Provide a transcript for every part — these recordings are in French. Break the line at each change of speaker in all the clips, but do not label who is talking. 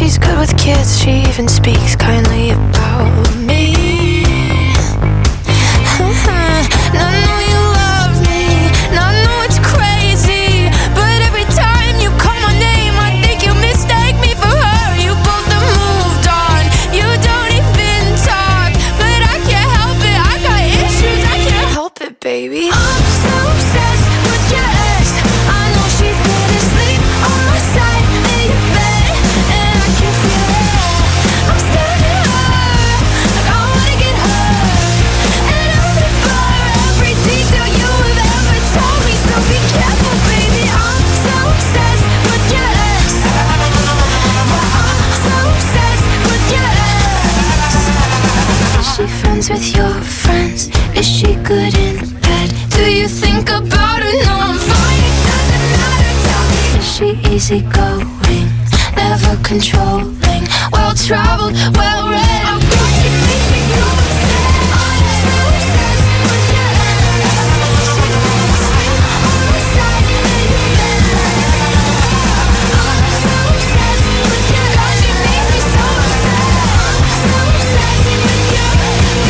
she's good with kids. She even speaks kindly about me. And I know you love me, and I know it's crazy, but every time you call my name, I think you mistake me for her. You both have moved on, you don't even talk, but I can't help it. I got issues, I can't help it, baby. I'm so obsessed with your ex. I know she's been asleep on my side in your bed, and I can feel it. I'm staring at her like I wanna get hurt, and I remember every detail you have ever told me. So be careful, baby. I'm so obsessed with your ex. I'm so obsessed with your ex. Is she friends with your friends? Is she good in bed? Do you think about her? No, I'm fine, it doesn't matter, tell me. Is she easygoing, never controlling, well-traveled, well-read? Oh God, she makes me so upset. I'm so obsessed with your ex. On my side in your bed. I'm so obsessed with your ex. God, she makes me so upset. I'm so obsessed with your ex.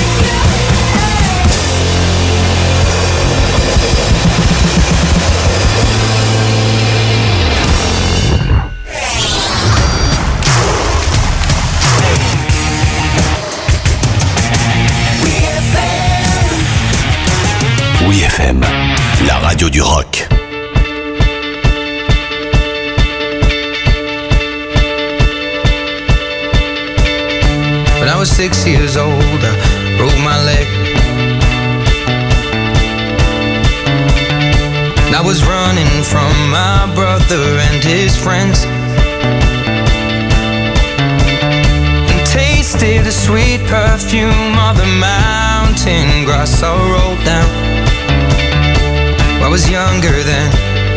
Oui FM, la radio du rock.
When I was 6 years old, I broke my leg. And I was running from my brother and his friends, and tasted the sweet perfume of the mountain grass I rolled down. I was younger then.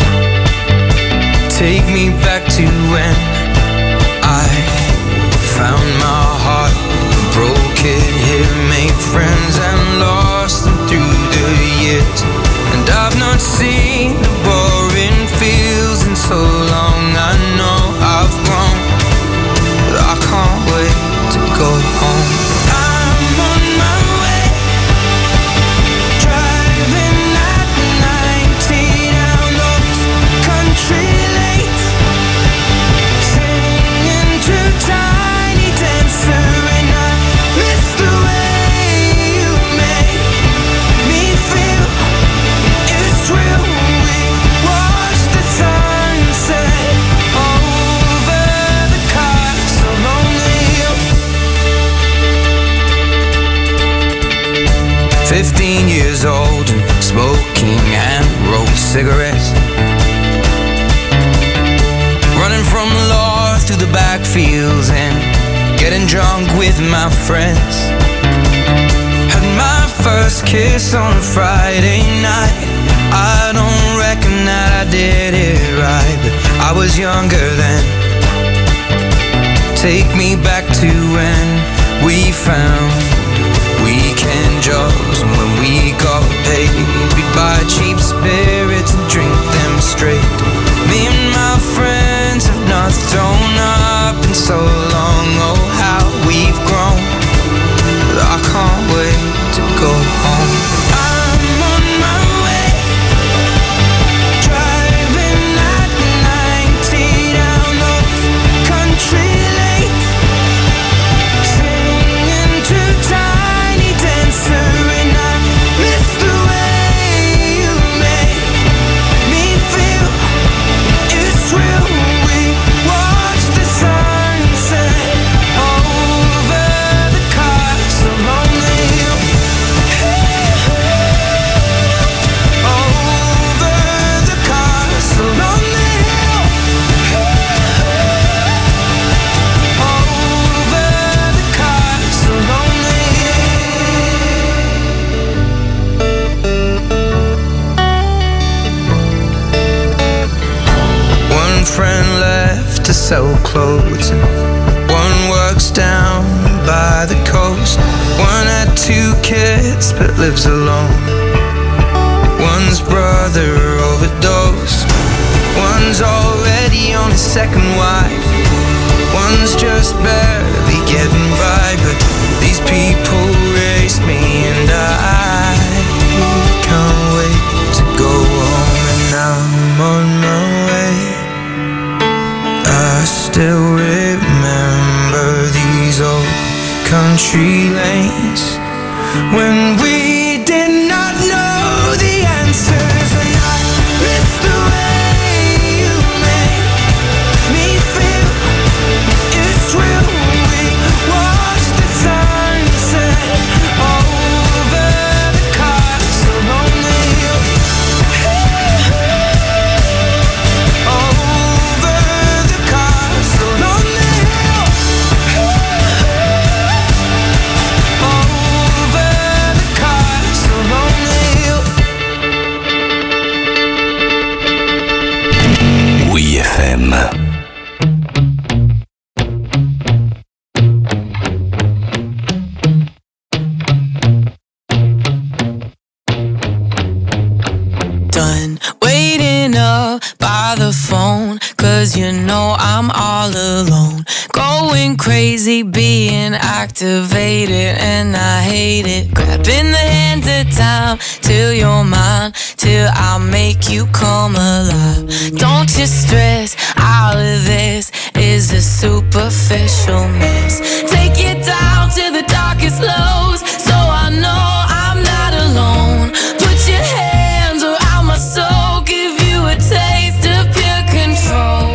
Take me back to when I found my heart, broke it here, made friends and lost them through the years. And I've not seen the boring fields in so long. I know I've grown, but I can't wait to go home. I'm on my way, driving at 90 down those country lanes, singing to Tiny Dancer, and I miss the way you make me feel. It's real. We watch the sunset over the castle lonely. 15 years old and smoking hand-rolled cigarettes, running from law through the backfields and getting drunk with my friends. Had my first kiss on a Friday night. I don't reckon that I did it right, but I was younger then. Take me back to when we found weekend jobs, and when we got paid, we'd buy cheap spirits and drink them straight. Me and my friends have not thrown up in so long. Oh, how we've grown, but I can't wait to go home. I'm on my way, driving at 90 down those country lanes, singing to Tiny Dancer, and I miss the way you make me feel. It's real. We watch the sunset over the castle lonely. Over the castle lonely. Over the castle lonely. One friend left to sell clothes, and one works down by the coast. One had 2 kids but lives alone. One's brother overdosed. One's already on his second wife. One's just just barely getting by, but these people race me and I can't wait to go home, and I'm on my way. I still remember these old country lanes when we did not know the answers, and I miss the way you make me feel. It's real. We watch the sunset over the castle on the hill, over the castle on the hill, over the castle on the hill.
Oui FM.
Done waiting up by the phone, 'cause you know I'm all alone. Going crazy, being activated, and I hate it. Grabbing the hand of time till you're mine, till I make you come alive. Don't you stress, all of this is a superficial mess. Take it down to the darkest lows, so I know I'm not alone. Put your hands around my soul, give you a taste of pure control.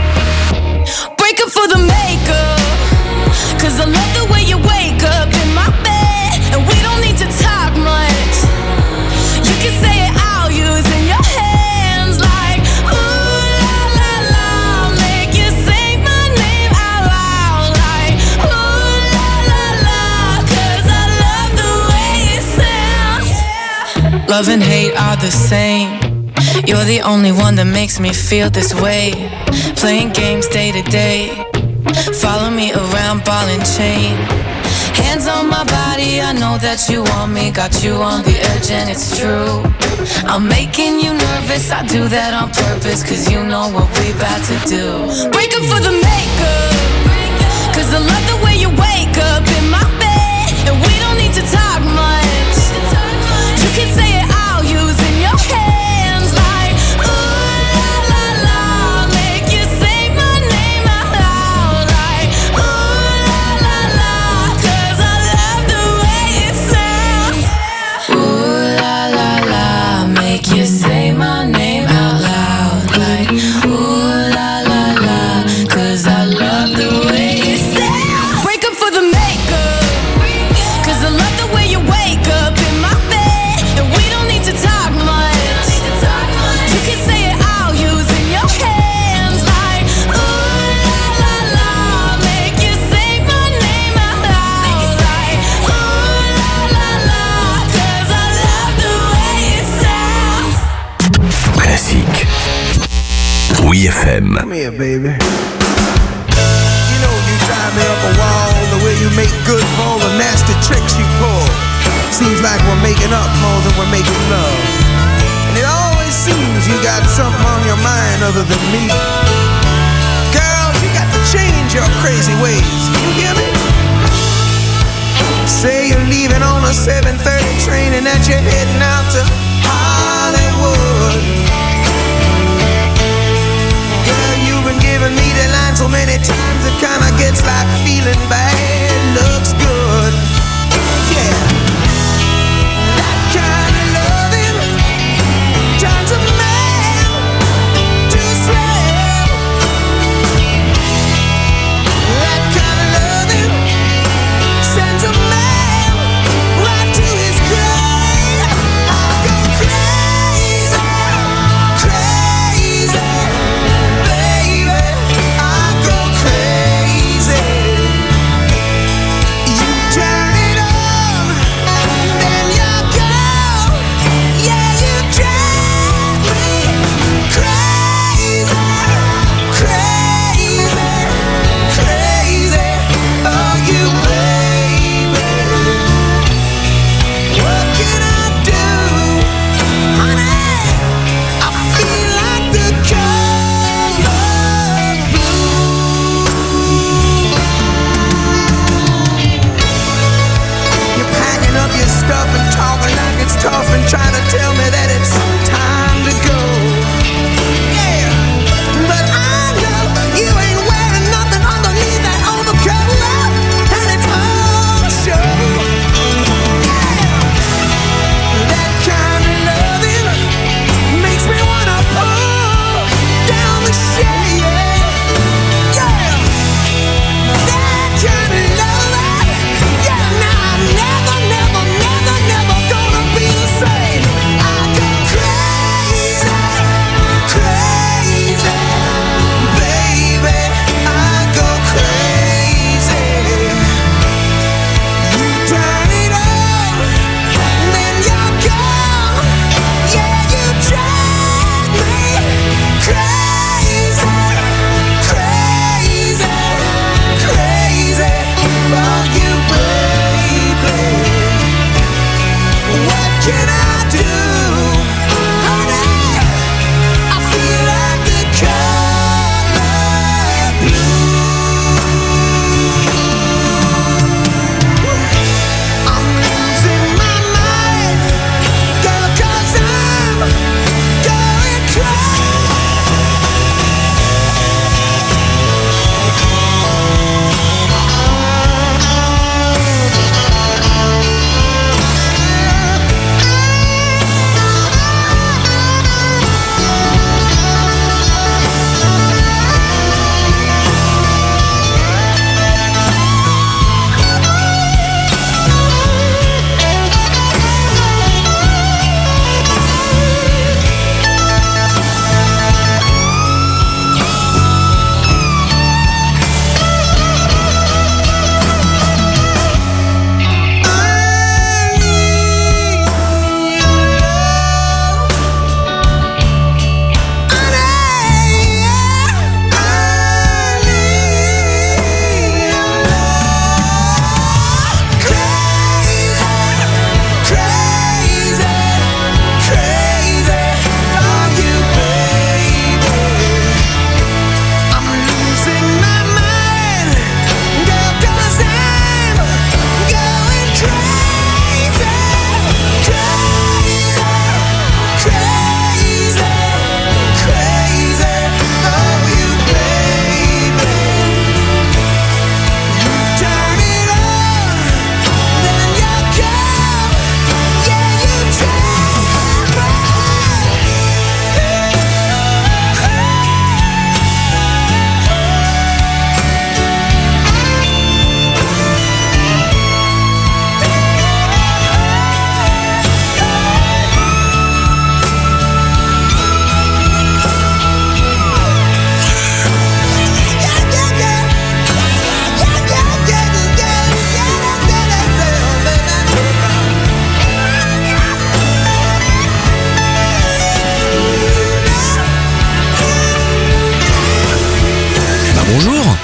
Break up for the makeup, 'cause I love the way you wake up in my bed, and we don't need to talk much. You can say it out using your hands, like ooh la la la, make you say my name out loud, like ooh la la la, 'cause I love the way it sounds. Love and hate are the same. You're the only one that makes me feel this way. Playing games day to day, follow me around, ball and chain. Hands on my body, I know that you want me. Got you on the edge and it's true. I'm making you nervous, I do that on purpose, 'cause you know what we about to do. Break up for the makeup, 'cause I love the way you wake up in my bed, and we don't need to talk much. You can say it out using your hands, like ooh la la la, make you say my name out loud, like ooh la la la, 'cause I love the way it sounds. Ooh la la la, make you say my name out loud, like ooh la la la, 'cause I love the way it sounds. Break up for the makeup, 'cause I love the way you wake up in my bed, and we don't need to talk much. You can say it out using your hands, like ooh la la la, make you say my name out loud, like ooh la la la, 'cause I love the way it sounds.
Classique. Oui FM.
Come here, baby. You know you drive me up a wall, the way you make good for all the nasty tricks you pull. Seems like we're making up more than we're making love. And it always seems you got something on your mind other than me. Girl, you got to change your crazy ways. You hear me? Say you're leaving on a 7:30 train and that you're heading out to Hollywood. Girl, you've been giving me the line so many times it kinda gets like feeling bad looks good. Yeah, that kind of loving turns a man to slave. That kind of loving sends a man right to his grave. I go crazy, crazy, baby. I go crazy.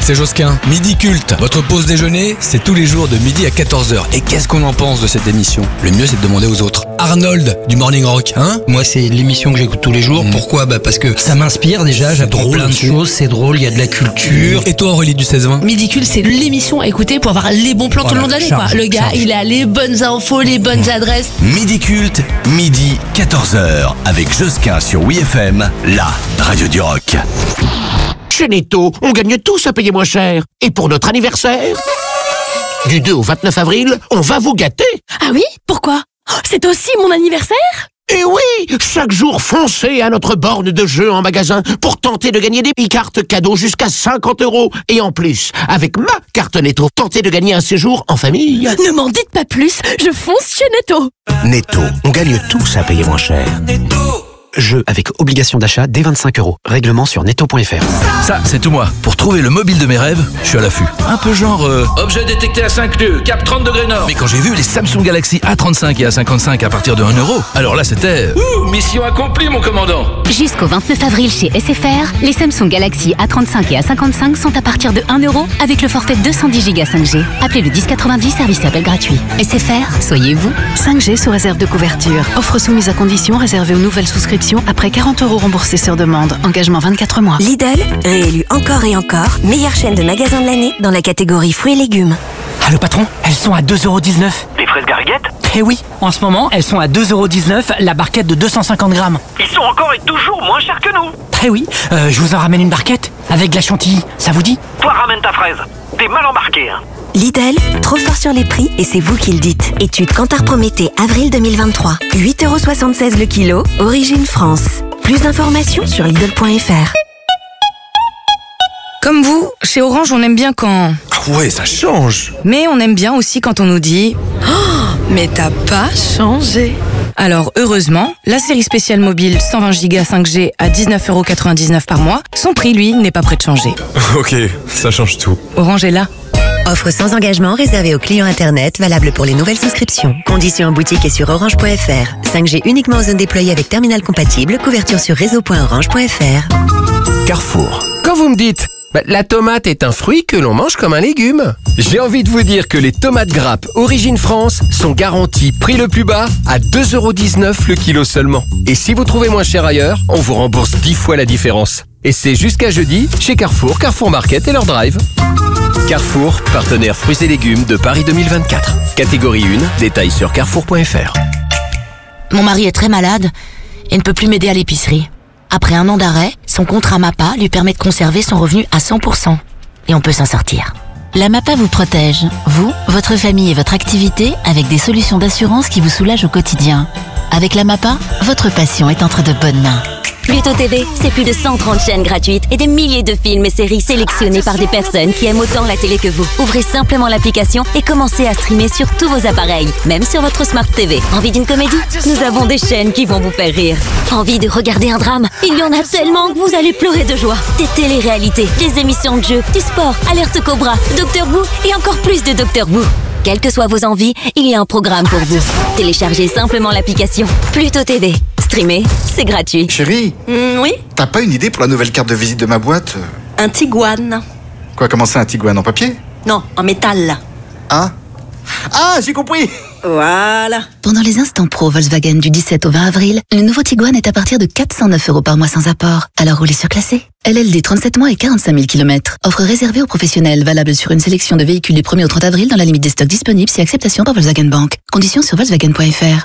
c'est Josquin. Midi Culte. Votre pause déjeuner, c'est tous les jours de midi à 14h. Et qu'est-ce qu'on en pense de cette émission? Le mieux, c'est de demander aux autres. Arnold, du Morning Rock, hein?
Moi, c'est l'émission que j'écoute tous les jours. Pourquoi? Parce que ça m'inspire déjà, j'apprends plein de choses, c'est drôle, il y a de la culture.
Et toi, Aurélie du 16-20?
Midi Culte, c'est l'émission à écouter pour avoir les bons plans tout le long de l'année, quoi. Le gars, il a les bonnes infos, les bonnes adresses.
Midi Culte, midi 14h, avec Josquin sur WeFM, la radio du rock.
Chez Netto, on gagne tous à payer moins cher. Et pour notre anniversaire, du 2 au 29 avril, on va vous gâter.
Ah oui? Pourquoi? C'est aussi mon anniversaire?
Et oui, chaque jour, foncez à notre borne de jeu en magasin pour tenter de gagner des e-cartes cadeaux jusqu'à 50 €. Et en plus, avec ma carte Netto, tentez de gagner un séjour en famille.
Ne m'en dites pas plus, je fonce chez Netto.
Netto, on gagne tous à payer moins cher.
Jeu avec obligation d'achat dès 25 €. Règlement sur netto.fr.
Ça, c'est tout moi. Pour trouver le mobile de mes rêves, je suis à l'affût. Un peu genre... objet détecté à 5 lieues, cap 30 degrés nord. Mais quand j'ai vu les Samsung Galaxy A35 et A55 à partir de 1 €, alors là, c'était... mission accomplie, mon commandant.
Jusqu'au 29 avril chez SFR, les Samsung Galaxy A35 et A55 sont à partir de 1 € avec le forfait 210 Go 5G. Appelez le 1090, service appel gratuit. SFR, soyez vous.
5G sous réserve de couverture. Offre soumise à conditions réservée aux nouvelles souscriptions après 40 € remboursés sur demande. Engagement 24 mois.
Lidl, réélu encore et encore, meilleure chaîne de magasins de l'année dans la catégorie fruits et légumes.
Ah, le patron, elles sont à 2,19 €.
Les fraises Gariguette?
Eh oui, en ce moment, elles sont à 2,19 € la barquette de 250 grammes.
Ils sont encore et toujours moins chers que nous.
Eh oui, je vous en ramène une barquette avec de la chantilly, ça vous dit?
Toi, ramène ta fraise. T'es mal embarqué, hein.
Lidl, trop fort sur les prix et c'est vous qui le dites. Étude Kantar Prométhée, avril 2023. 8,76 € le kilo, origine France. Plus d'informations sur Lidl.fr.
Comme vous, chez Orange, on aime bien quand...
Ah ouais, ça change.
Mais on aime bien aussi quand on nous dit... Oh, mais t'as pas changé. Alors, heureusement, la série spéciale mobile 120 Go 5G à 19,99 € par mois, son prix, lui, n'est pas prêt de changer.
Ok, ça change tout.
Orange est là.
Offre sans engagement réservée aux clients Internet, valable pour les nouvelles souscriptions. Conditions en boutique et sur orange.fr. 5G uniquement aux zones déployées avec terminal compatible, couverture sur réseau.orange.fr.
Carrefour.
Quand vous me dites, la tomate est un fruit que l'on mange comme un légume, j'ai envie de vous dire que les tomates grappes Origine France sont garanties prix le plus bas à 2,19 € le kilo seulement. Et si vous trouvez moins cher ailleurs, on vous rembourse 10 fois la différence. Et c'est jusqu'à jeudi chez Carrefour, Carrefour Market et leur drive. Carrefour, partenaire fruits et légumes de Paris 2024. Catégorie 1, détails sur carrefour.fr.
Mon mari est très malade et ne peut plus m'aider à l'épicerie. Après 1 an d'arrêt, son contrat MAPA lui permet de conserver son revenu à 100%. Et on peut s'en sortir.
La MAPA vous protège, vous, votre famille et votre activité, avec des solutions d'assurance qui vous soulagent au quotidien. Avec la MAPA, votre passion est entre de bonnes mains.
Pluto TV, c'est plus de 130 chaînes gratuites et des milliers de films et séries sélectionnés par des personnes qui aiment autant la télé que vous. Ouvrez simplement l'application et commencez à streamer sur tous vos appareils, même sur votre Smart TV. Envie d'une comédie? Nous avons des chaînes qui vont vous faire rire. Envie de regarder un drame? Il y en a tellement que vous allez pleurer de joie. Des téléréalités, des émissions de jeux, du sport, Alerte Cobra, Docteur Who et encore plus de Docteur Who. Quelles que soient vos envies, il y a un programme pour vous. Téléchargez simplement l'application Pluto TV. Streamer, c'est gratuit.
Chérie,
oui?
t'as pas une idée pour la nouvelle carte de visite de ma boîte?
Un Tiguan.
Quoi, comment ça, un Tiguan en papier?
Non, en métal.
Hein? Ah, j'ai compris!
Voilà.
Pendant les instants pro Volkswagen du 17 au 20 avril, le nouveau Tiguan est à partir de 409 € par mois sans apport. Alors roulez surclassé. LLD 37 mois et 45 000 km. Offre réservée aux professionnels, valable sur une sélection de véhicules du 1er au 30 avril dans la limite des stocks disponibles si acceptation par Volkswagen Bank. Conditions sur Volkswagen.fr.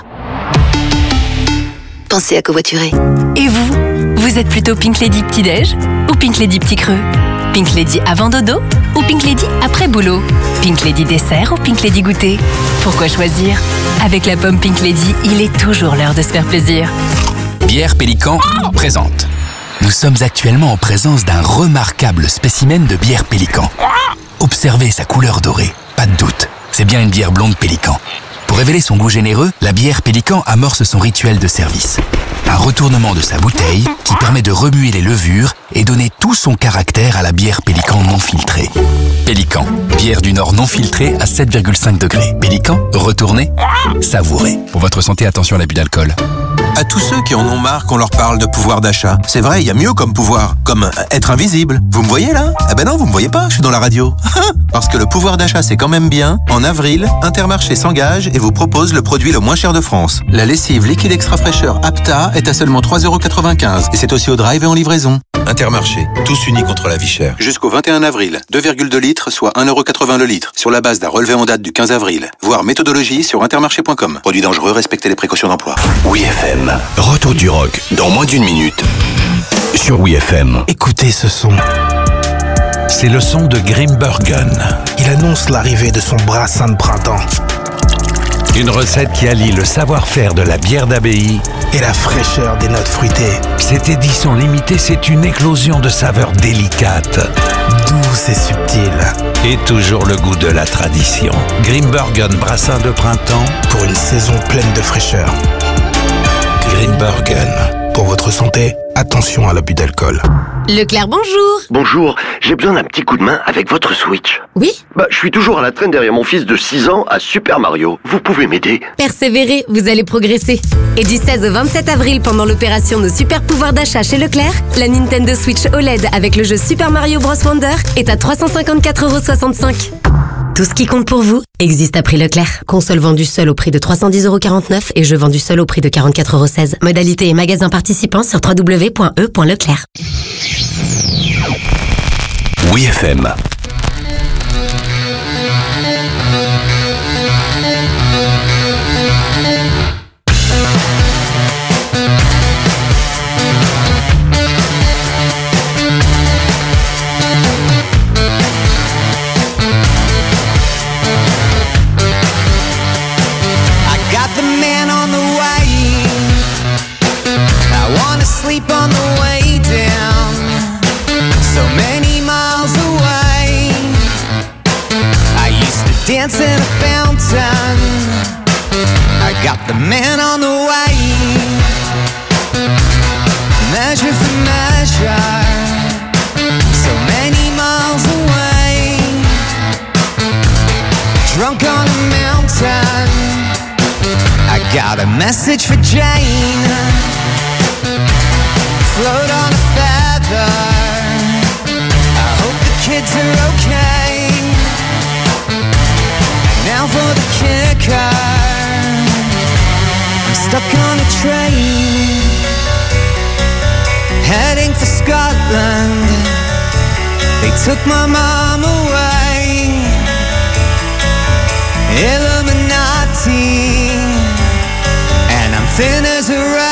Pensez à covoiturer.
Et vous êtes plutôt Pink Lady petit-déj ou Pink Lady petit creux? Pink Lady avant dodo ou Pink Lady après boulot? Pink Lady dessert ou Pink Lady goûter? Pourquoi choisir? Avec la pomme Pink Lady, il est toujours l'heure de se faire plaisir.
Bière Pélican présente. Nous sommes actuellement en présence d'un remarquable spécimen de bière Pélican. Observez sa couleur dorée, pas de doute, c'est bien une bière blonde Pélican. Pour révéler son goût généreux, la bière Pélican amorce son rituel de service. Un retournement de sa bouteille qui permet de remuer les levures et donner tout son caractère à la bière Pélican non filtrée. Pélican. Pélican. Bière du Nord non filtrée à 7,5 degrés. Pélican, retournez, savourez. Pour votre santé, attention à l'abus d'alcool.
À tous ceux qui en ont marre qu'on leur parle de pouvoir d'achat. C'est vrai, il y a mieux comme pouvoir, comme être invisible. Vous me voyez là? Ah ben non, vous me voyez pas, je suis dans la radio. Parce que le pouvoir d'achat c'est quand même bien. En avril, Intermarché s'engage et vous propose le produit le moins cher de France. La lessive liquide extra fraîcheur Apta est à seulement 3,95 € et c'est aussi au drive et en livraison. Intermarché, tous unis contre la vie chère. Jusqu'au 21 avril, 2,2 litres, soit 1,80 € le litre, sur la base d'un relevé en date du 15 avril. Voir méthodologie sur intermarché.com. Produit dangereux, respectez les précautions d'emploi.
Oui FM. Retour du rock dans moins d'une minute. Sur Oui FM.
Écoutez ce son. C'est le son de Grimbergen. Il annonce l'arrivée de son brassin de printemps. Une recette qui allie le savoir-faire de la bière d'abbaye et la fraîcheur des notes fruitées. Cette édition limitée, c'est une éclosion de saveurs délicates, douces et subtiles. Et toujours le goût de la tradition. Grimbergen brassin de printemps pour une saison pleine de fraîcheur. Grimbergen. Pour votre santé, attention à l'abus d'alcool.
Leclerc, bonjour.
Bonjour, j'ai besoin d'un petit coup de main avec votre Switch.
Oui?
Je suis toujours à la traîne derrière mon fils de 6 ans à Super Mario. Vous pouvez m'aider?
Persévérez, vous allez progresser. Et du 16 au 27 avril, pendant l'opération de super pouvoir d'achat chez Leclerc, la Nintendo Switch OLED avec le jeu Super Mario Bros Wonder est à 354,65 €. Tout ce qui compte pour vous existe à prix Leclerc. Console vendue seule au prix de 310,49 € et jeu vendu seul au prix de 44,16 €. Modalité et magasin participants sur www.e.leclerc.
Oui FM.
Sleep on the way down, so many miles away. I used to dance in a fountain. I got the man on the way, measure for measure, so many miles away. Drunk on a mountain, I got a message for Jane. Float on a feather, I hope the kids are okay. Now for the kicker, I'm stuck on a train, heading for Scotland. They took my mom away. Illuminati, and I'm thin as a rag.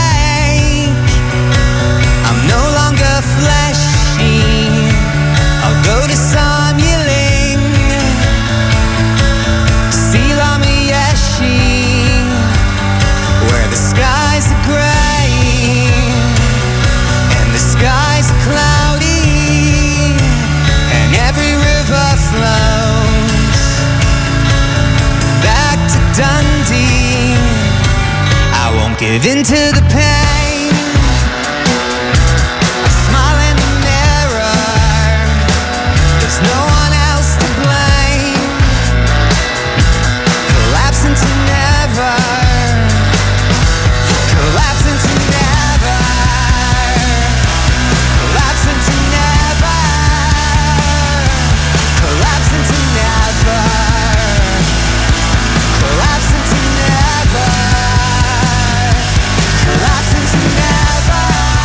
No longer fleshy, I'll go to Somyling, Silamiyeshi, where the skies are gray and the skies are cloudy, and every river flows back to Dundee. I won't give in to the pain. No one else to blame. Collapse into never. Collapse into never. Collapse into never. Collapse into never. Collapse into never. Collapse into never.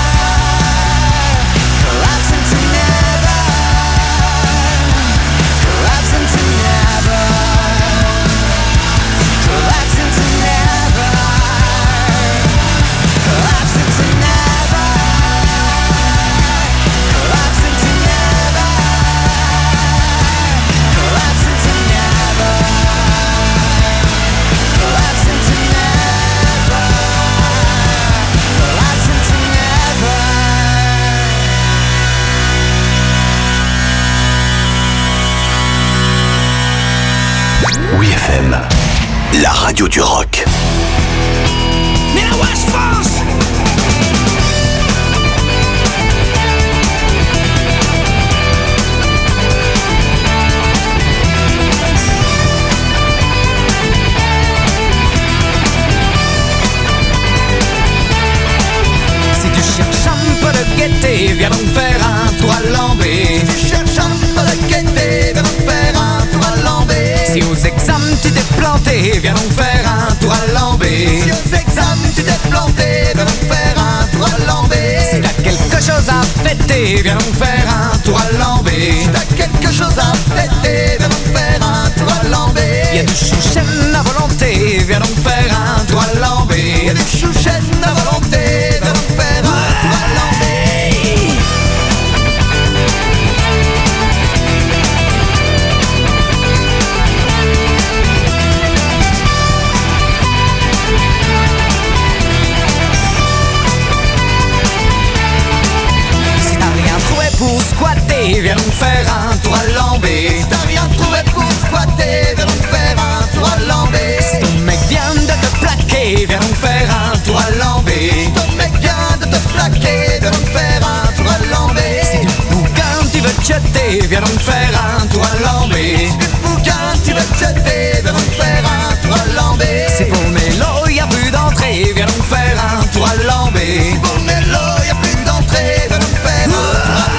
Collapse into never. Collapse into never. Collapse into never. Collapse into never. Collapse into never. Collapse into never. Collapse into never. Collapse into never.
Oui FM, la radio du rock.
Mais la West France! squatter, viens donc faire un tour à Lambé. Si t'as quelque chose à fêter, viens donc faire un tour à Lambé. Y'a du chouchen à volonté, viens donc faire un tour à Lambé. Y'a du chouchen à volonté, viens donc faire un tour à Lambé. Pour squatter, viens donc faire un tour à Lambé. Si t'as rien trouvé pour squatter, viens donc faire un tour à Lambé. Si ton mec vient de te plaquer, viens donc faire un tour à Lambé. Si ton mec vient de te plaquer, viens donc faire un tour à Lambé. Si du bouquin tu veux jeter, viens donc faire un tour à Lambé. Si du bouquin tu veux jeter, viens donc faire un tour à Lambé. Si pour Mélo y'a plus d'entrée, viens donc faire un tour à Lambé. Si pour Mélo y'a plus d'entrée, viens donc faire un tour à Lambé.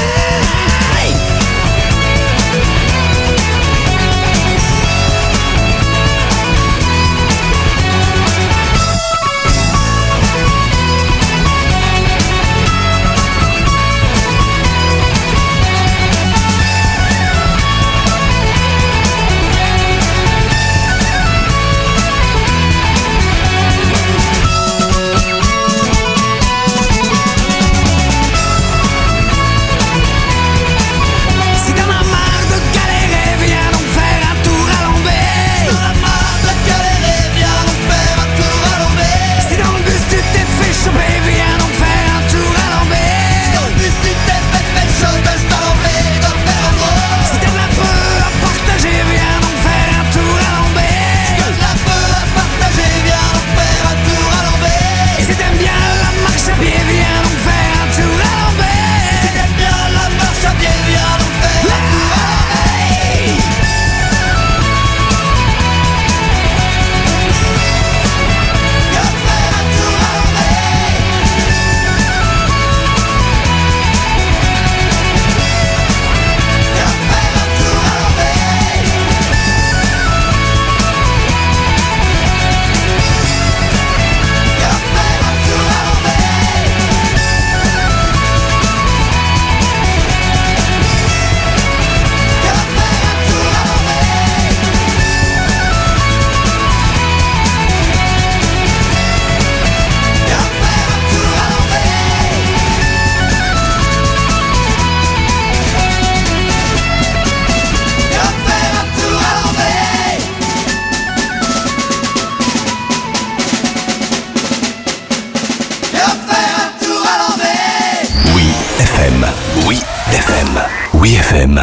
Oui FM.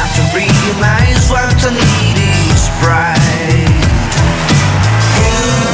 What I need is bright. You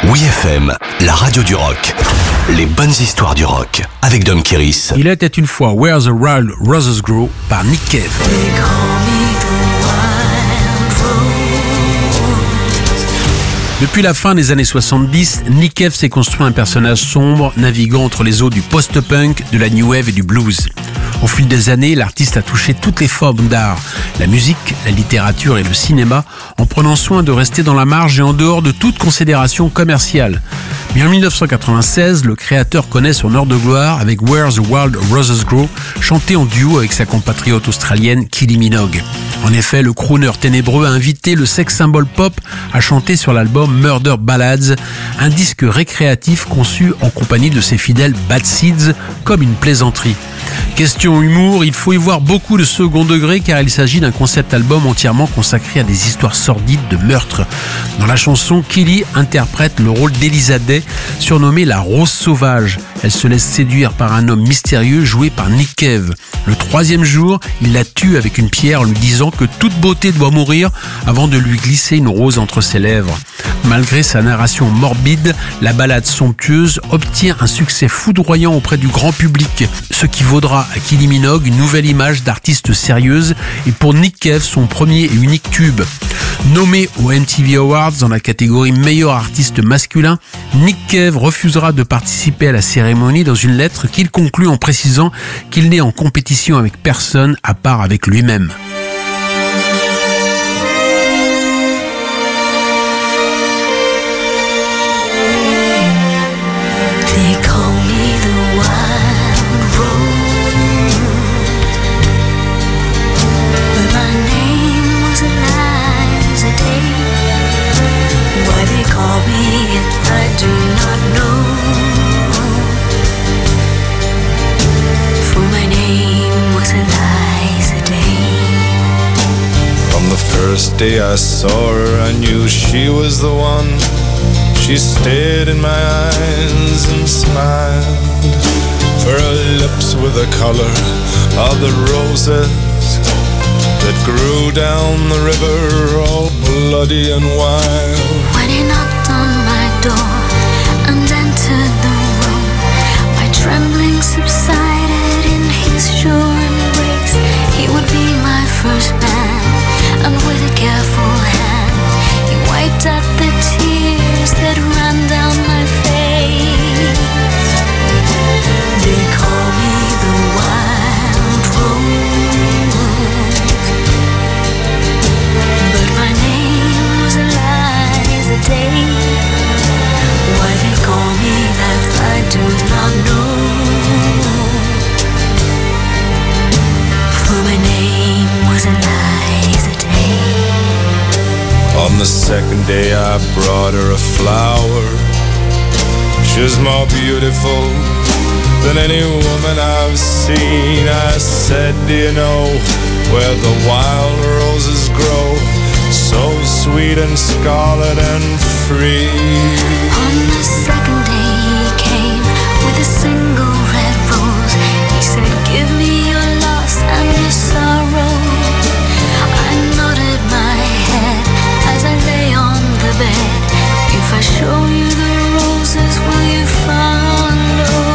Oui FM, la radio du rock. Les bonnes histoires du rock avec Dom Kiris.
Il était une fois Where the Wild Roses Grow par Nick Cave. Depuis la fin des années 70, Nick Cave s'est construit un personnage sombre, naviguant entre les eaux du post-punk, de la new wave et du blues. Au fil des années, l'artiste a touché toutes les formes d'art, la musique, la littérature et le cinéma, en prenant soin de rester dans la marge et en dehors de toute considération commerciale. Mais en 1996, le créateur connaît son heure de gloire avec Where the Wild Roses Grow, chanté en duo avec sa compatriote australienne Kylie Minogue. En effet, le crooner ténébreux a invité le sex symbol pop à chanter sur l'album Murder Ballads, un disque récréatif conçu en compagnie de ses fidèles Bad Seeds comme une plaisanterie. Question humour, il faut y voir beaucoup de second degré car il s'agit d'un concept album entièrement consacré à des histoires sordides de meurtre. Dans la chanson, Kylie interprète le rôle d'Elisa Day, surnommée la Rose Sauvage. Elle se laisse séduire par un homme mystérieux joué par Nick Cave. Le troisième jour, il la tue avec une pierre en lui disant que toute beauté doit mourir avant de lui glisser une rose entre ses lèvres. Malgré sa narration morbide, la ballade somptueuse obtient un succès foudroyant auprès du grand public, ce qui vaudra à Kylie Minogue une nouvelle image d'artiste sérieuse et pour Nick Cave son premier et unique tube. Nommé aux MTV Awards dans la catégorie meilleur artiste masculin, Nick Cave refusera de participer à la cérémonie dans une lettre qu'il conclut en précisant qu'il n'est en compétition avec personne à part avec lui-même.
First day I saw her, I knew she was the one. She stared in my eyes and smiled. For her lips were the color of the roses that grew down the river, all bloody and wild.
When he knocked on my door and entered the room, my trembling subsided in his sure embrace. He would be my first man, and with a careful hand he wiped out the tears that ran down my face. They call me the wild rose, but my name was Eliza Day. Why they call me that I do not know, for my name was Eliza Day.
On the second day I brought her a flower. She was more beautiful than any woman I've seen. I said, do you know where the wild roses grow, so sweet and scarlet and free?
On the second day he came with a single red rose. He said, give me your loss and your sorrow. I nodded my head as I lay on the bed. If I show you the roses, will you follow?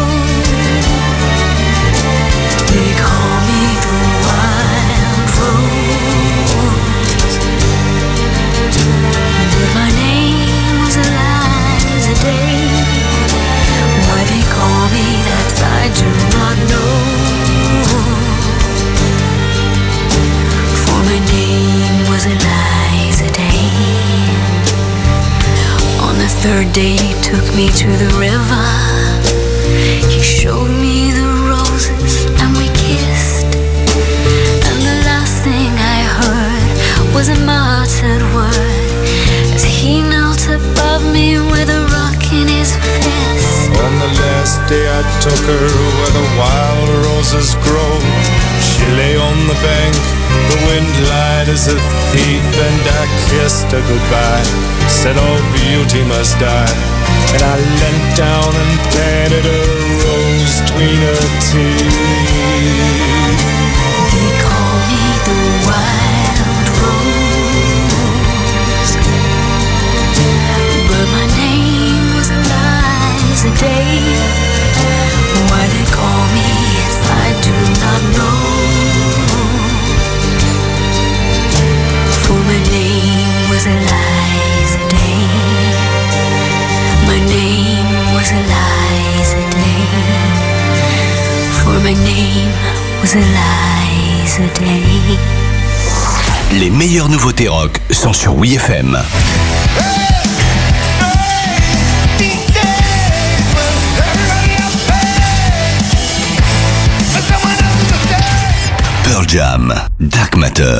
They call me the wild rose, but my name was Eliza Day. Why they call me that I do not know, for my name was Eliza Day. On the third day he took me to the river. He showed me the roses and we kissed, and the last thing I heard was a muttered word as he knelt above me with a rock in his fist.
On the last day I took her where the wild roses grow. She lay on the bank, the wind lied as a thief, and I kissed her goodbye, said all beauty must die. And I leant down and planted a rose between her teeth.
They call me the wild rose, but my name was a lie a day.
Les meilleures nouveautés rock sont sur WeFM. Pearl Jam, Dark Matter.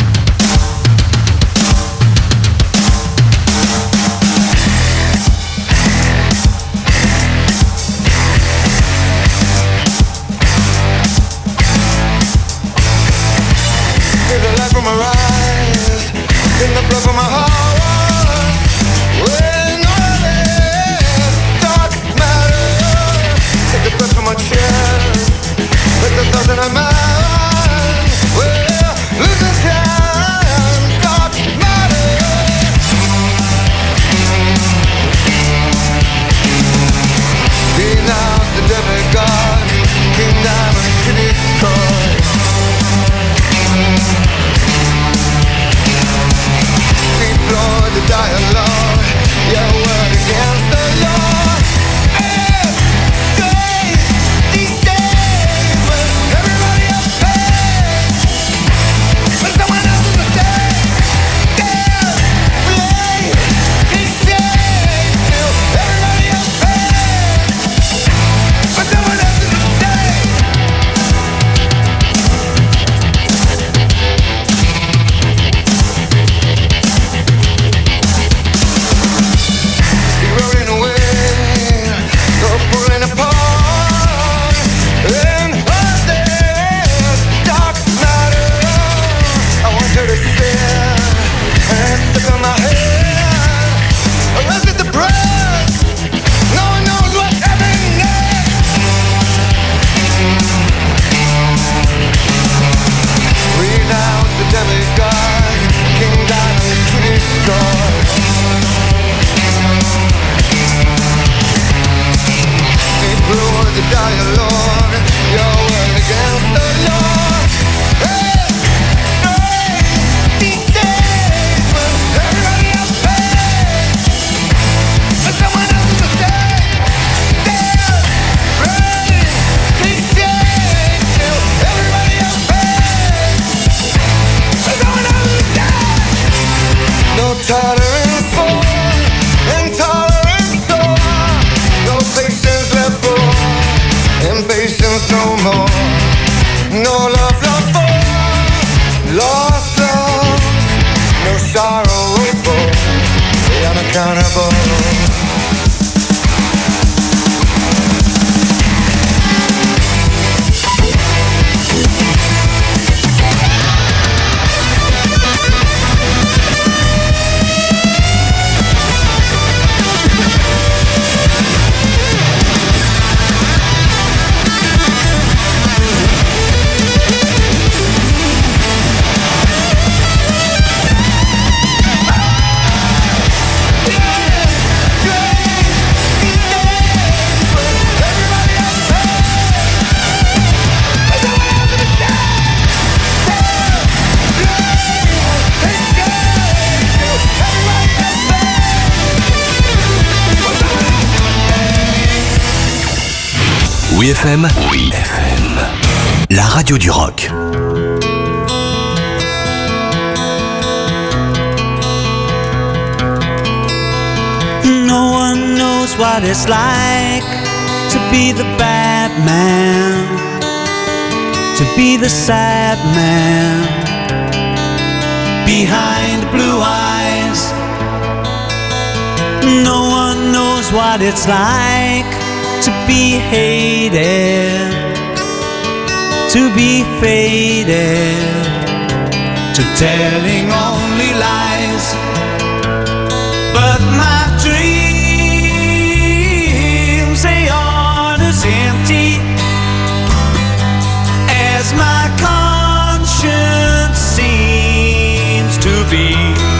WeFM, la radio du rock.
No one knows what it's like to be the bad man, to be the sad man behind blue eyes. No one knows what it's like to be hated, to be faded, to telling only lies. But my dreams, they aren't as empty as my conscience seems to be.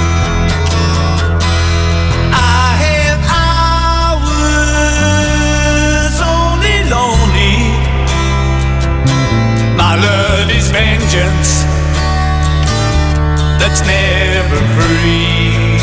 Love is vengeance that's never free.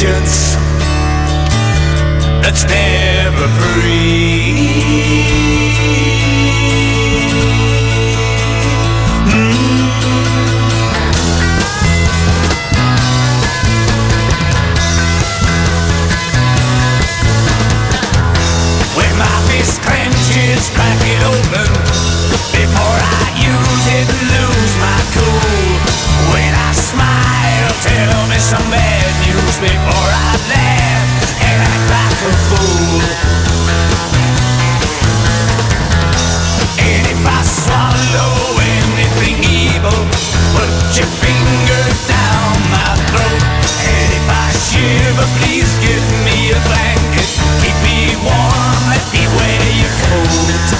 vengeance that's never free. When my fist clenches, crack it open before I use it and lose my cool. When I smile, tell me some bad news before I laugh and act like a fool. And if I swallow anything evil, put your finger down my throat. And if I shiver, please give me a blanket. Keep me warm, let me wear your coat.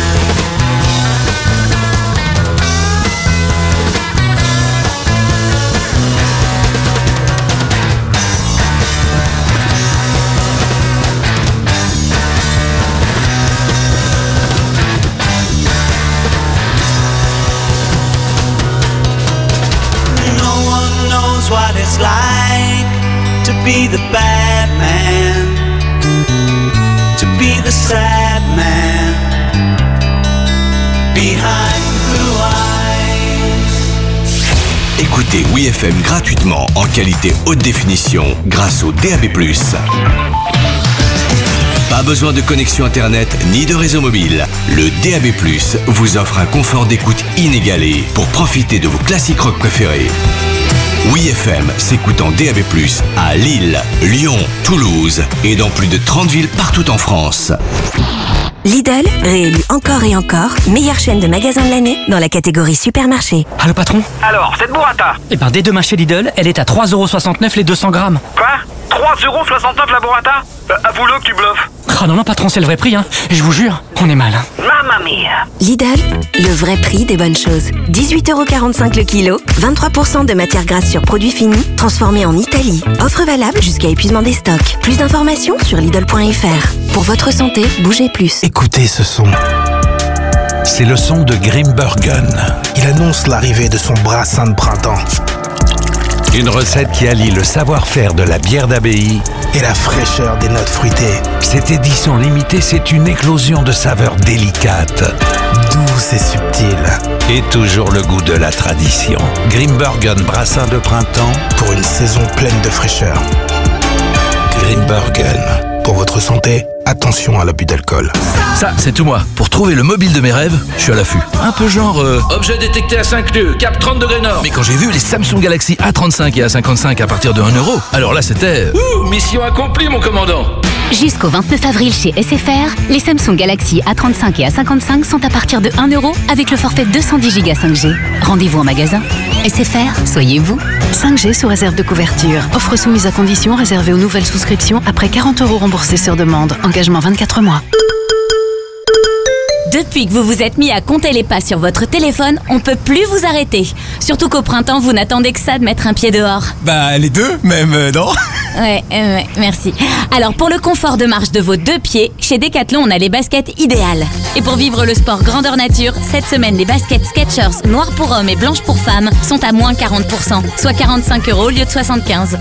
What it's like to be the bad man, to be the sad man behind blue eyes.
Écoutez WeFM gratuitement en qualité haute définition grâce au DAB+. Pas besoin de connexion internet ni de réseau mobile. Le DAB+ vous offre un confort d'écoute inégalé pour profiter de vos classiques rock préférés. WeFM s'écoute en DAB+, à Lille, Lyon, Toulouse et dans plus de 30 villes partout en France.
Lidl, réélu encore et encore, meilleure chaîne de magasins de l'année dans la catégorie supermarché.
Allô patron?
Alors, cette burrata?
Eh ben dès demain chez Lidl, elle est à 3,69€ les 200 grammes.
Quoi? 3,69€ la burrata? Avoue-le que tu bluffes.
Ah non, patron, c'est le vrai prix, hein. Je vous jure, on est mal.
Mamma mia.
Lidl, le vrai prix des bonnes choses. 18,45€ le kilo, 23% de matière grasse sur produits finis, transformés en Italie. Offre valable jusqu'à épuisement des stocks. Plus d'informations sur Lidl.fr. Pour votre santé, bougez plus.
Écoutez ce son. C'est le son de Grimbergen. Il annonce l'arrivée de son brassin de printemps. Une recette qui allie le savoir-faire de la bière d'abbaye et la fraîcheur des notes fruitées. Cette édition limitée, c'est une éclosion de saveurs délicates, douces et subtiles. Et toujours le goût de la tradition. Grimbergen brassin de printemps pour une saison pleine de fraîcheur. Grimbergen. Pour votre santé, attention à l'abus d'alcool.
Ça, c'est tout moi. Pour trouver le mobile de mes rêves, je suis à l'affût. Un peu genre... objet détecté à 5 nœuds, cap 30 degrés nord. Mais quand j'ai vu les Samsung Galaxy A35 et A55 à partir de 1€, alors là, c'était... mission accomplie, mon commandant.
Jusqu'au 29 avril chez SFR, les Samsung Galaxy A35 et A55 sont à partir de 1€ avec le forfait 210 Go 5G. Rendez-vous en magasin. SFR, soyez vous. 5G sous réserve de couverture. Offre soumise à condition réservée aux nouvelles souscriptions après 40€ remboursés sur demande. Engagement 24 mois.
Depuis que vous vous êtes mis à compter les pas sur votre téléphone, on peut plus vous arrêter. Surtout qu'au printemps, vous n'attendez que ça de mettre un pied dehors.
Bah les deux, même, non?
Ouais, merci. Alors pour le confort de marche de vos deux pieds, chez Decathlon, on a les baskets idéales. Et pour vivre le sport grandeur nature, cette semaine, les baskets Skechers noires pour hommes et blanches pour femmes sont à moins 40%, soit 45€ au lieu de 75.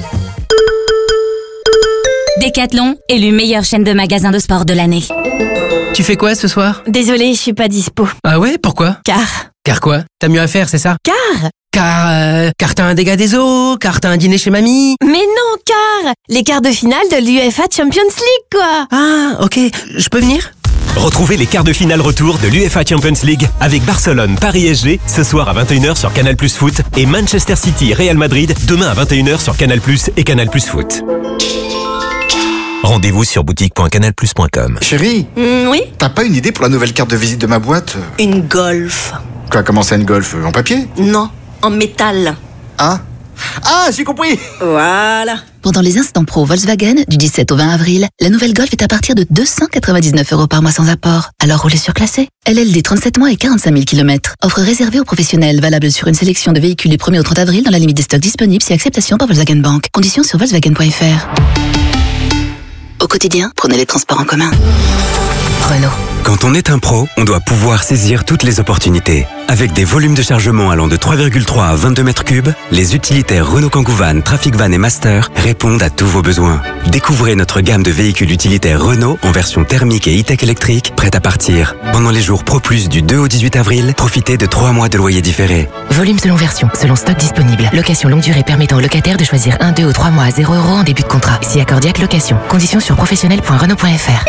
Decathlon, élu meilleure chaîne de magasins de sport de l'année.
Tu fais quoi ce soir?
Désolée, je suis pas dispo.
Ah ouais, pourquoi? Car quoi? T'as mieux à faire, c'est ça? Car t'as un dégât des eaux, car t'as un dîner chez mamie.
Mais non, car les quarts de finale de l'UEFA Champions League, quoi.
Ah, ok, je peux venir?
Retrouvez les quarts de finale retour de l'UEFA Champions League avec Barcelone, Paris SG ce soir à 21h sur Canal+ Foot et Manchester City, Real Madrid demain à 21h sur Canal+ et Canal+ Foot. Rendez-vous sur boutique.canalplus.com.
Chérie,
Oui?
t'as pas une idée pour la nouvelle carte de visite de ma boîte?
Une Golf.
Quoi, comment ça une Golf? En papier?
Non, en métal.
Ah, j'ai compris!
Voilà.
Pendant les instants pro Volkswagen, du 17 au 20 avril, la nouvelle Golf est à partir de 299€ par mois sans apport. Alors roulez surclassé. LLD 37 mois et 45 000 km. Offre réservée aux professionnels, valable sur une sélection de véhicules du 1er au 30 avril dans la limite des stocks disponibles si acceptation par Volkswagen Bank. Conditions sur Volkswagen.fr. Au quotidien, prenez les transports en commun.
Renault.
Quand on est un pro, on doit pouvoir saisir toutes les opportunités. Avec des volumes de chargement allant de 3,3 à 22 mètres cubes, les utilitaires Renault Kangoo Van, Trafic Van et Master répondent à tous vos besoins. Découvrez notre gamme de véhicules utilitaires Renault en version thermique et e-tech électrique, prête à partir. Pendant les jours Pro Plus du 2 au 18 avril, profitez de 3 mois de loyer différé.
Volume selon version, selon stock disponible. Location longue durée permettant au locataire de choisir 1, 2 ou 3 mois à 0 € en début de contrat. Si accordiaque location. Conditions sur professionnel.renault.fr.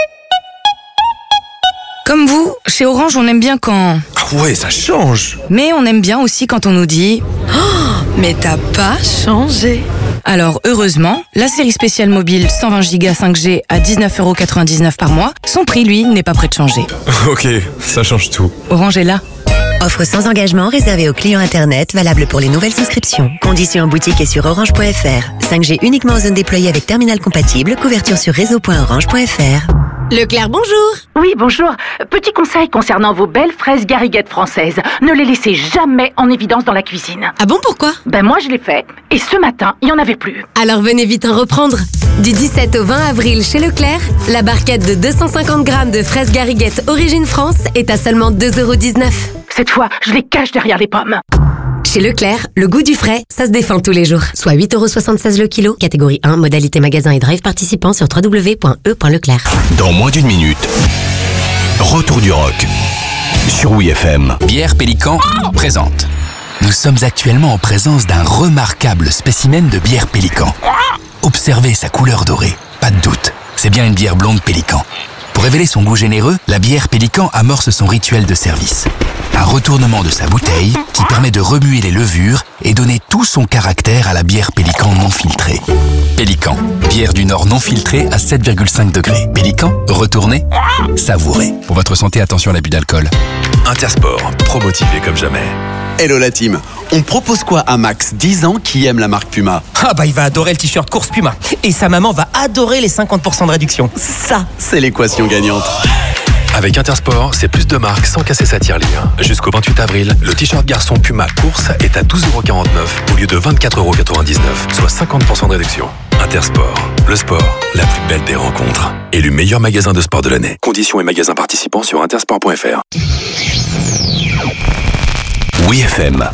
Comme vous, chez Orange, on aime bien quand...
Ah ouais, ça change.
Mais on aime bien aussi quand on nous dit... Oh, mais t'as pas changé. Alors, heureusement, la série spéciale mobile 120 Go 5G à 19,99€ par mois, son prix, lui, n'est pas prêt de changer.
Ok, ça change tout.
Orange est là.
Offre sans engagement réservée aux clients Internet, valable pour les nouvelles souscriptions. Conditions en boutique et sur orange.fr. 5G uniquement en zone déployée avec terminal compatible, couverture sur réseau.orange.fr.
Leclerc, bonjour.
Oui, bonjour. Petit conseil concernant vos belles fraises gariguettes françaises. Ne les laissez jamais en évidence dans la cuisine.
Ah bon, pourquoi?
Moi, je l'ai fait. Et ce matin, il n'y en avait plus.
Alors venez vite en reprendre. Du 17 au 20 avril chez Leclerc, la barquette de 250 grammes de fraises gariguettes Origine France est à seulement 2,19€.
Cette fois, je les cache derrière les pommes.
Chez Leclerc, le goût du frais, ça se défend tous les jours. Soit 8,76€ le kilo, catégorie 1, modalité magasin et drive participant sur www.e.leclerc.
Dans moins d'une minute, retour du rock sur WeFM.
Bière Pélican présente. Nous sommes actuellement en présence d'un remarquable spécimen de bière Pélican. Observez sa couleur dorée, pas de doute, c'est bien une bière blonde Pélican. Pour révéler son goût généreux, la bière Pélican amorce son rituel de service. Un retournement de sa bouteille qui permet de remuer les levures et donner tout son caractère à la bière Pélican non filtrée. Pélican, bière du Nord non filtrée à 7,5 degrés. Pélican, retournez, savourez. Pour votre santé, attention à l'abus d'alcool.
Intersport, pro-motivé comme jamais.
Hello la team, on propose quoi à Max, 10 ans, qui aime la marque Puma?
Ah bah il va adorer le t-shirt course Puma. Et sa maman va adorer les 50% de réduction.
Ça, c'est l'équation gagnante.
Avec Intersport, c'est plus de marques sans casser sa tirelire. Jusqu'au 28 avril, le t-shirt garçon Puma course est à 12,49€ au lieu de 24,99€, soit 50% de réduction. Intersport, le sport, la plus belle des rencontres. Élu meilleur magasin de sport de l'année. Conditions et magasins participants sur intersport.fr. WeFM.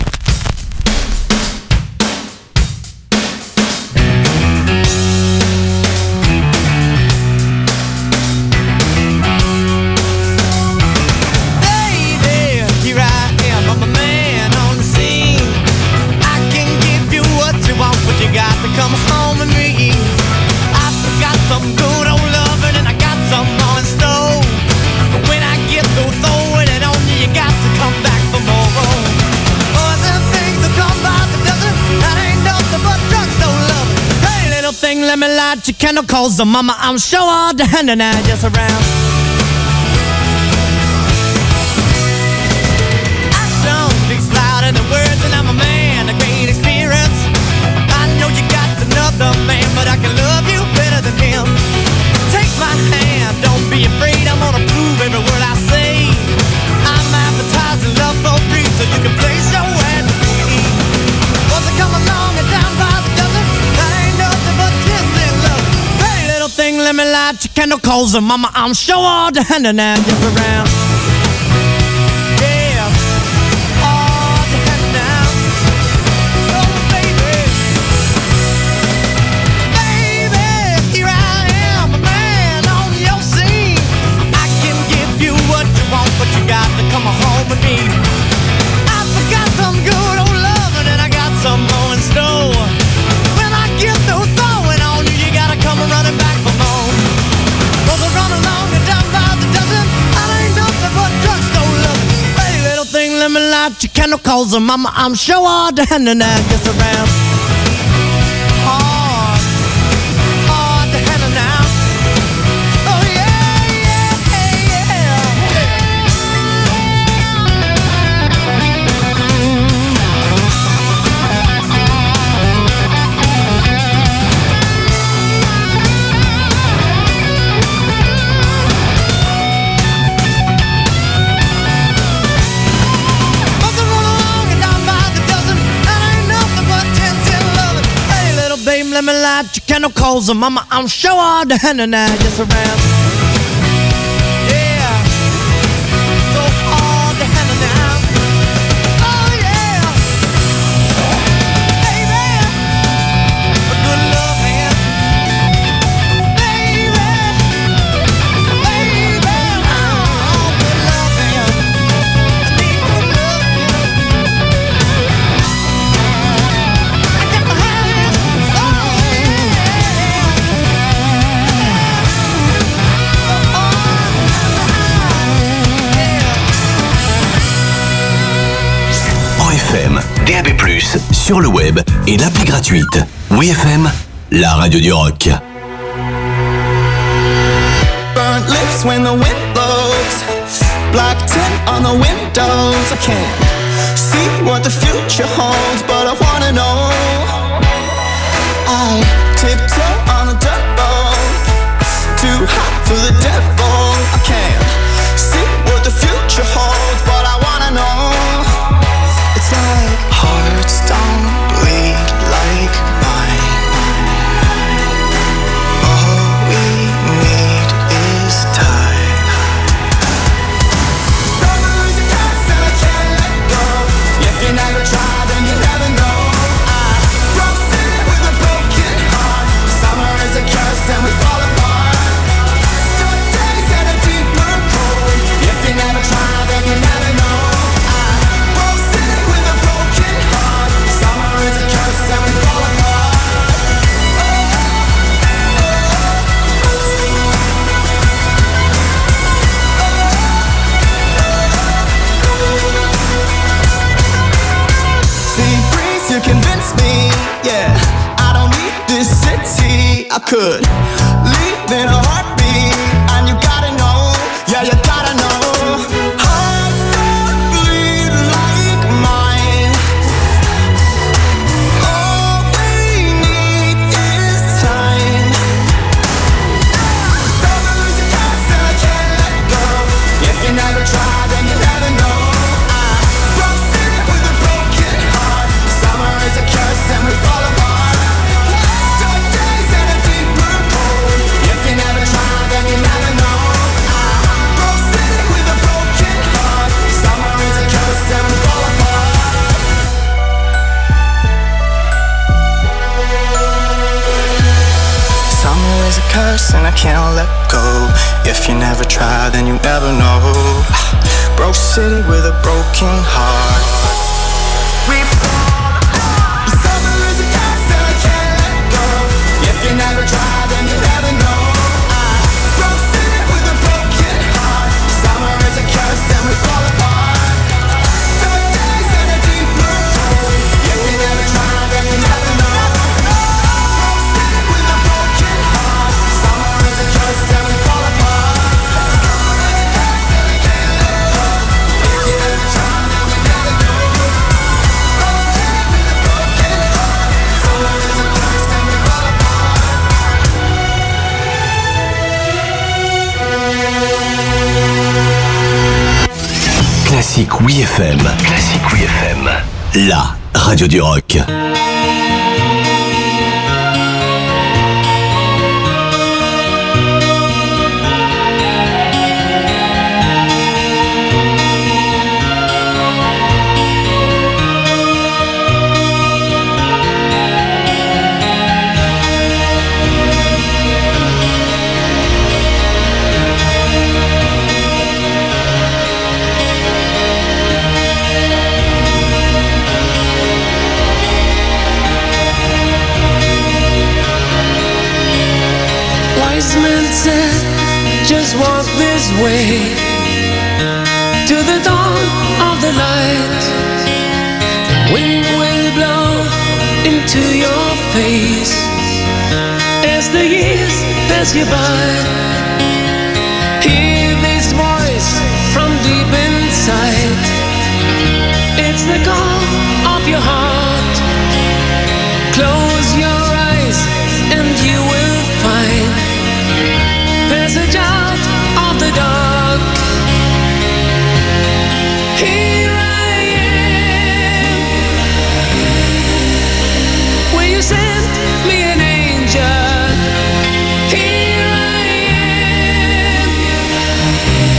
Come home with me. I forgot some good old loving and I got some more in store. But when I get through throwing it on you, you got to come back for more. Other things that come by the dozen, that ain't nothing but drugstore love. Hey, little thing, let me light your candle, cause the mama, I'm sure all the hand and I just around. Action speaks louder than words, and I'm a man, a great experience. I know you got another man, but I can love you better than him. Take my hand, don't be afraid, I'm gonna prove every word I say. I'm advertising love for free, so you can place your ad with me. Once I come along and down by the dozen, that ain't nothing but kissing love. Hey, little thing, let me light your candle, cause mama, I'm sure all the hand and I just around. But you got to come home with me. I forgot some good old loving and I got some more in store. When I get through throwing on you, you gotta come running back for more. Cause I run along and down by the dozen, I ain't nothing but drugstore loving. Hey, little thing, let me light your candle, cause mama, I'm sure all the hand and I gets around. Hard to handle now. Oh yeah. Let me light your candle, cause mama, I'm sure all the hand and I just around. Yeah.
sur le web et l'appli gratuite. WeFM, la radio du rock.
Burnt lips when the wind blows. Black tint on the windows. I can't see what the future holds, but I wanna know. I tiptoe on a dirt road, too hot for the devil. I can't see what the future holds, but I wanna know. It's like hearts don't bleed like mine. All we need is time. Summer is a curse and I can't let go. If you never try, then you never know. I broke city with a broken heart. Summer is a curse and we fall apart. Dark days and a deeper cold. If you never try, then you never know. I broke city with a broken heart. Summer is a curse and we fall apart. See, breeze, you convince me, yeah. I don't need this city. I could leave in a heartbeat, and you gotta know, yeah, you gotta know. Hearts don't bleed like mine. All we need is time. Summer is a curse and I can't let go. If you never try, then you never know. I broke city with a broken heart. Summer is a curse and we fall apart. Dark days and a deeper cold. If you never try, then you never know. I broke city with a broken heart. Summer is a curse and we fall apart. Summer is a curse and I can't let go. If you never try, then you never know. Broke city with a broken heart. We fall apart. Summer is a curse and I can't let go. If you never try, then you never know. Broke city with a broken heart. Summer is a curse and we fall apart. Dark days and a deeper cold. If you never try, then you never know. Broke city with a broken heart. Summer is a curse and we fall apart.
Classique WeFM. Classique WeFM. La radio du rock.
Wise men said, just walk this way to the dawn of the light. The wind will blow into your face as the years pass you by. Hear this voice from deep inside. It's the call of your heart. Close your eyes and you will find passage out of the dark. Here I am. Will you send me an angel? Here I am.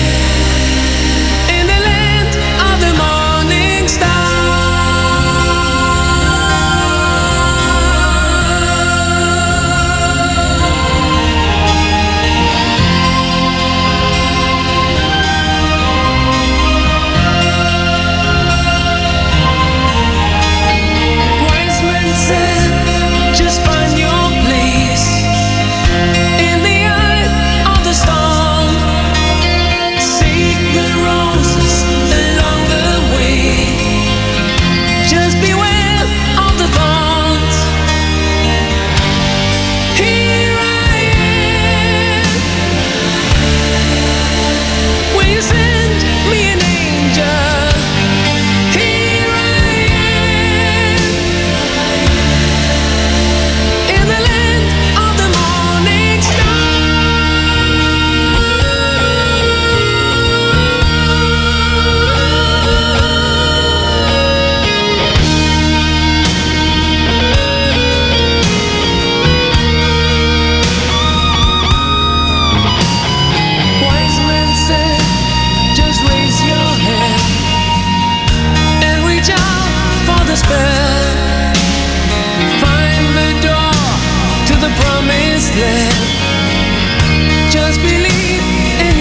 In the land of the morning star.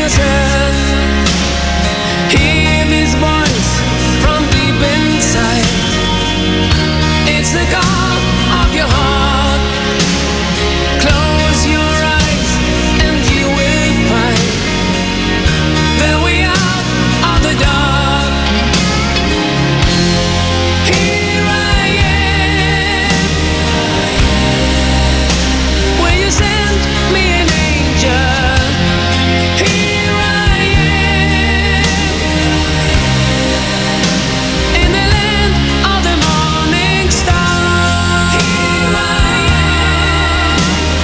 desert. Hear this voice from deep inside. It's the call of your heart. Close your eyes and you will find that we are on the dark. Here I am. Will you send me an angel? Here I am. In the land of the morning star. Here I am.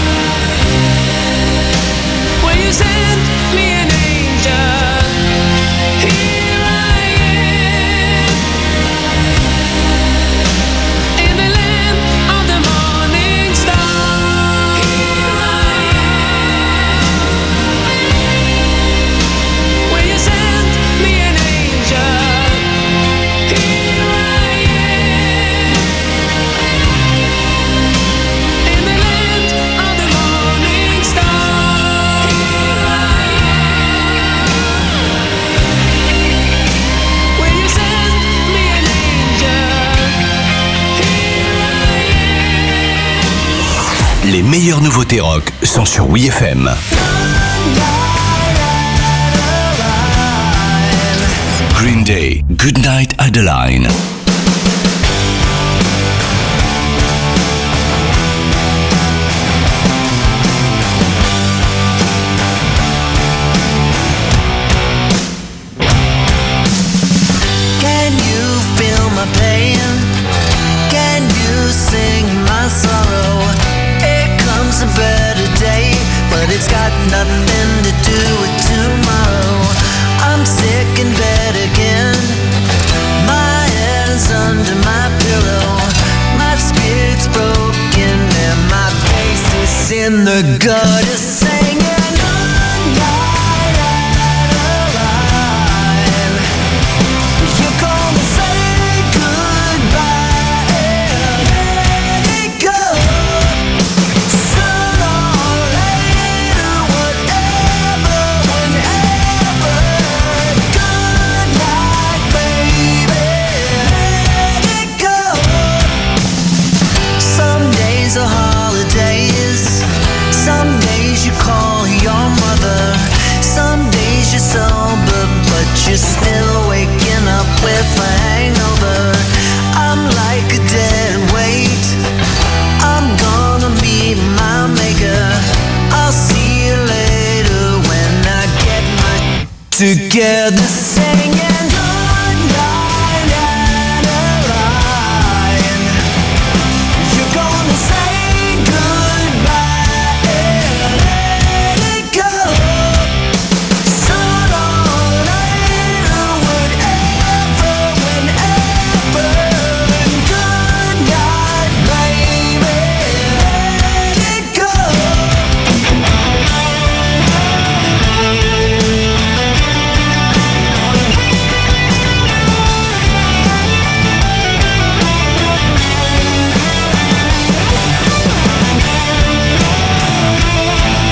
Will you send me an angel? Here I am. In the land of the morning star. Here I am. Will you send me an angel? Here I am. In the land of the morning star. Here I am. Will you send me an angel? Here I am.
Les meilleures nouveautés rock sont sur WeFM. Green Day, Goodnight Adeline.
Can you feel my pain? Can you sing my sorrow? Here comes a better day, but it's got nothing to do with tomorrow. I'm sick in bed again. My head's under my pillow. My spirit's broken and my face is in the gutter singing. You're gonna say goodbye and let it go. Sooner or later, whatever, whenever. Good night, baby, let it go. Some days are holidays. Some days you call your mother. Some days you're sober, but you're still waking up with a hangover. I'm like a dead weight. I'm gonna meet my maker. I'll see you later when I get my together singing.